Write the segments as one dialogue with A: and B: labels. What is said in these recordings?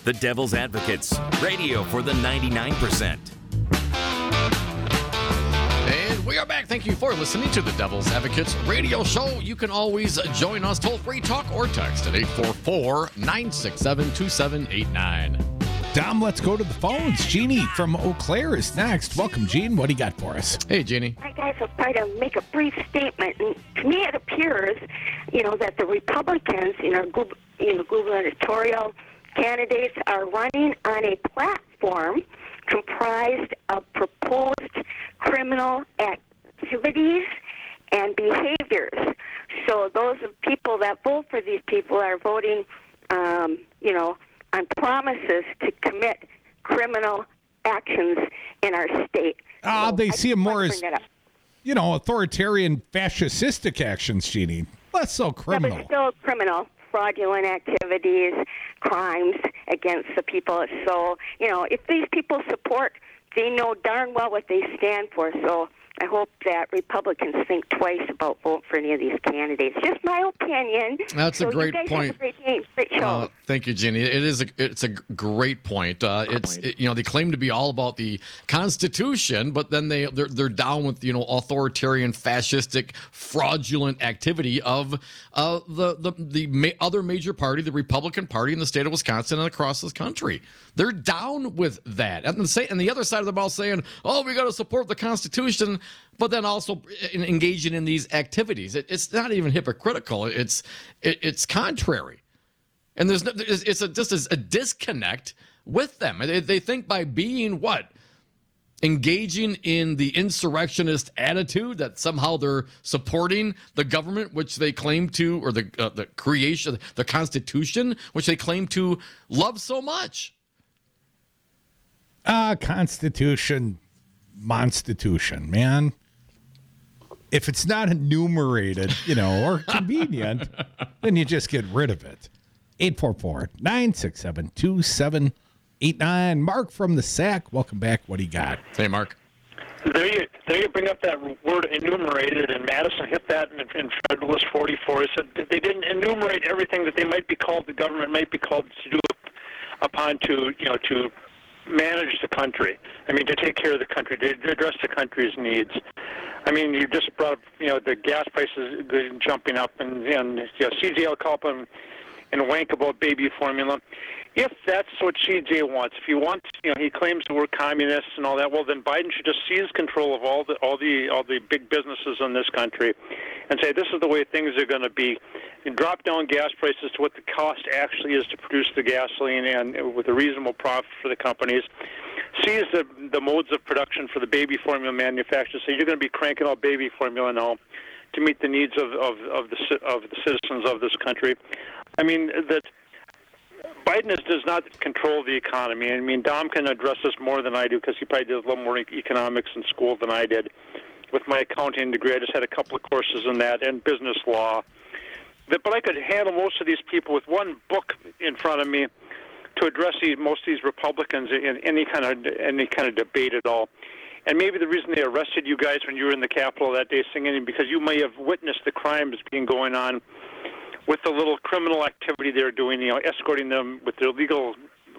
A: The Devil's Advocates, radio for the 99%.
B: And we are back. Thank you for listening to the Devil's Advocates radio show. You can always join us toll-free, talk or text at 844-967-2789.
C: Dom, let's go to the phones. Jeannie from Eau Claire is next. Welcome, Jean. What do you got for us?
B: Hey, Jeannie.
D: Hi, guys. I'll try to make a brief statement. And to me, it appears, that the Republicans, gubernatorial candidates are running on a platform comprised of proposed criminal activities and behaviors. So those people that vote for these people are voting, on promises to commit criminal actions in our state.
C: They see them more as, authoritarian, fascistic actions, Jeannie. Less so criminal.
D: Yeah, but still criminal, fraudulent activities, crimes against the people. So, if these people support, they know darn well what they stand for. So I hope that Republicans think twice about voting for any of these candidates. Just my opinion.
B: That's a great point.
D: Have a great show.
B: Thank you, Jenny. It's a great point. They claim to be all about the Constitution, but then they're down with authoritarian, fascistic, fraudulent activity of the other major party, the Republican Party in the state of Wisconsin and across this country. They're down with that, and the other side of the ball saying, "Oh, we got to support the Constitution." But then also engaging in these activities, it's not even hypocritical. It's contrary, and it's just a disconnect with them. They think by being engaging in the insurrectionist attitude that somehow they're supporting the government, which they claim to, or the creation, the Constitution, which they claim to love so much.
C: Constitution, Monstitution, man. If it's not enumerated, or convenient, then you just get rid of it. 844-967-2789. Mark from the Sac, welcome back. What do you got?
B: Hey, Mark.
E: There you bring up that word enumerated, and Madison hit that in Federalist 44. He said that they didn't enumerate everything that they might be called, the government might be called to do upon to manage the country. To take care of the country, to address the country's needs. You just brought up, the gas prices jumping up, and CJ will call up and wank about baby formula. If that's what CJ wants, if he wants, he claims that we're communists and all that. Well, then Biden should just seize control of all the big businesses in this country, and say this is the way things are going to be. And drop down gas prices to what the cost actually is to produce the gasoline, and with a reasonable profit for the companies. Seize the modes of production for the baby formula manufacturers. So you're going to be cranking out baby formula now to meet the needs of the citizens of this country. That Biden does not control the economy. Dom can address this more than I do because he probably did a little more economics in school than I did. With my accounting degree, I just had a couple of courses in that and business law. But I could handle most of these people with one book in front of me to address most of these Republicans in any kind of debate at all. And maybe the reason they arrested you guys when you were in the Capitol that day singing, because you may have witnessed the crimes being going on with the little criminal activity they're doing, escorting them with their legal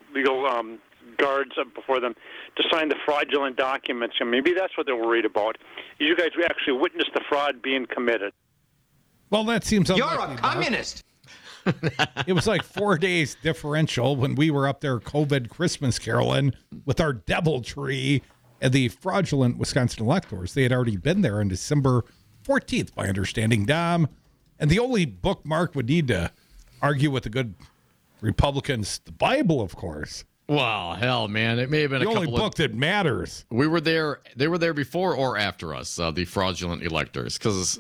E: guards up before them to sign the fraudulent documents. Maybe that's what they're worried about. You guys actually witnessed the fraud being committed.
C: Well, that seems unlikely.
F: You're a communist.
C: It was like 4 days differential when we were up there COVID Christmas caroling with our deviltry and the fraudulent Wisconsin electors. They had already been there on December 14th, my understanding, Dom. And the only book Mark would need to argue with the good Republicans, the Bible, of course.
B: Well, hell, man, it may have been
C: the only book that matters.
B: We were there. They were there before or after us, the fraudulent electors, because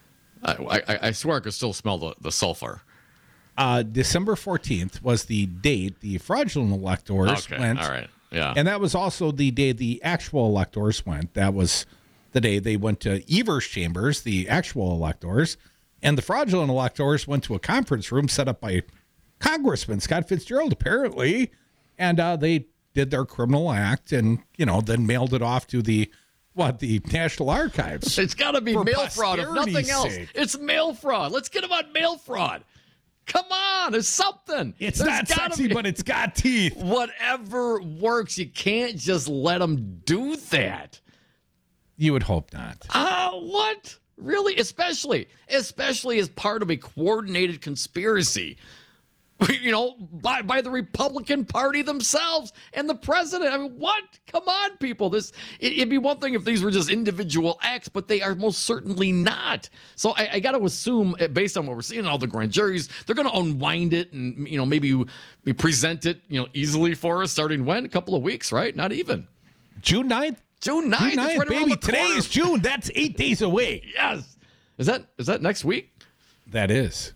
B: I swear I could still smell the sulfur.
C: December 14th was the date the fraudulent electors went.
B: All right. Yeah.
C: And that was also the day the actual electors went. That was the day they went to Evers Chambers, the actual electors. And the fraudulent electors went to a conference room set up by Congressman Scott Fitzgerald, apparently. And they did their criminal act and, then mailed it off to the National Archives.
B: It's got to be mail fraud, if nothing else.
C: Sake.
B: It's mail fraud. Let's get them on mail fraud. Come on, there's something.
C: It's
B: There's
C: not
B: gotta
C: sexy,
B: be-
C: but it's got teeth.
B: Whatever works. You can't just let them do that.
C: You would hope not.
B: What? Really? Especially as part of a coordinated conspiracy, by the Republican Party themselves and the president. I mean, what? Come on, people. It'd be one thing if these were just individual acts, but they are most certainly not. So I got to assume, based on what we're seeing in all the grand juries, they're going to unwind it and, maybe we present it, easily for us starting when? A couple of weeks, right? Not even.
C: June 9th?
B: June 9th, right
C: baby. Today is June. That's 8 days away.
B: Yes. Is that next week?
C: That is.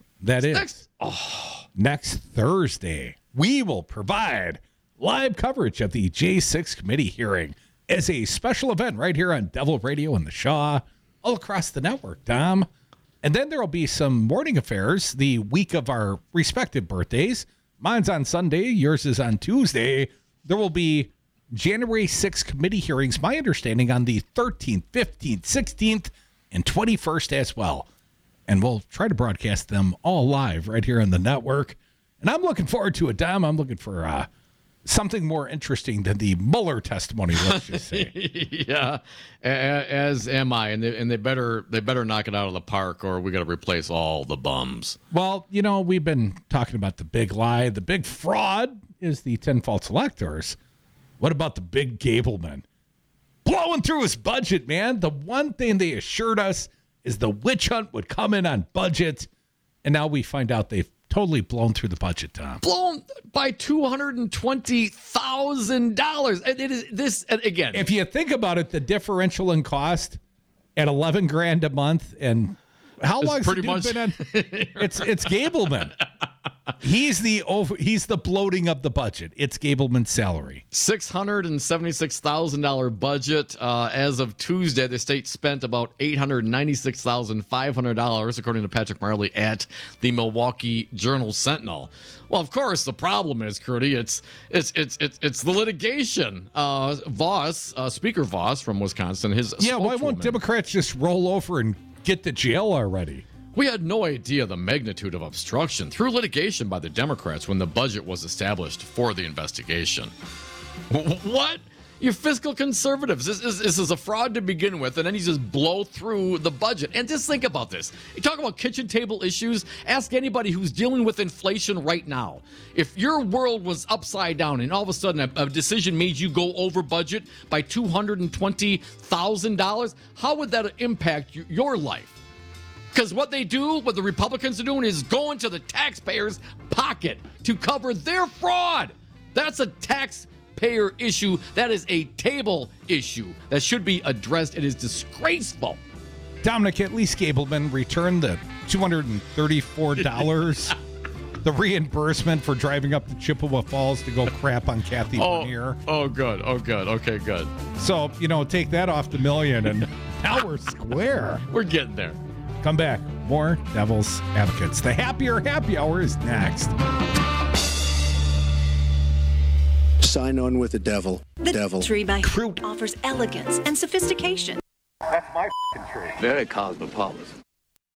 C: Next Thursday, we will provide live coverage of the J6 committee hearing as a special event right here on Devil Radio and the Shaw, all across the network, Tom. And then there will be some morning affairs the week of our respective birthdays. Mine's on Sunday. Yours is on Tuesday. There will be January 6th committee hearings, my understanding, on the 13th, 15th, 16th, and 21st as well. And we'll try to broadcast them all live right here on the network. And I'm looking forward to it, Dom. I'm looking for something more interesting than the Mueller testimony, let's just say.
B: Yeah, as am I. And they better knock it out of the park, or we got to replace all the bums.
C: Well, we've been talking about the big lie. The big fraud is the 10 false electors. What about the big Gableman? Blowing through his budget, man. The one thing they assured us is the witch hunt would come in on budget. And now we find out they've totally blown through the budget, Tom.
B: Blown by $220,000. And it is this, and again.
C: If you think about it, the differential in cost at $11,000 a month, and how long has it been on? It's Gableman. He's the bloating of the budget. It's Gableman's salary.
B: $676,000 budget. As of Tuesday, the state spent about $896,500, according to Patrick Marley at the Milwaukee Journal-Sentinel. Well, of course, the problem is, Crudy, it's the litigation. Speaker Voss from Wisconsin, his
C: why won't Democrats just roll over and get to jail already?
B: We had no idea the magnitude of obstruction through litigation by the Democrats when the budget was established for the investigation. What? You fiscal conservatives. This is a fraud to begin with, and then you just blow through the budget. And just think about this. You talk about kitchen table issues. Ask anybody who's dealing with inflation right now. If your world was upside down and all of a sudden a decision made you go over budget by $220,000, how would that impact your life? Because what the Republicans are doing is going to the taxpayers' pocket to cover their fraud. That's a taxpayer issue. That is a table issue that should be addressed. It is disgraceful.
C: Dominic, at least Gableman returned the $234, the reimbursement for driving up to Chippewa Falls to go crap on Kathy Bernier.
B: Oh, good. Okay, good.
C: So, take that off the million, and now we're square.
B: We're getting there.
C: Come back. More Devil's Advocates. The Happier Happy Hour is next.
F: Sign on with the devil.
G: The tree by Fruit offers elegance and sophistication.
H: That's my tree.
I: Very cosmopolitan.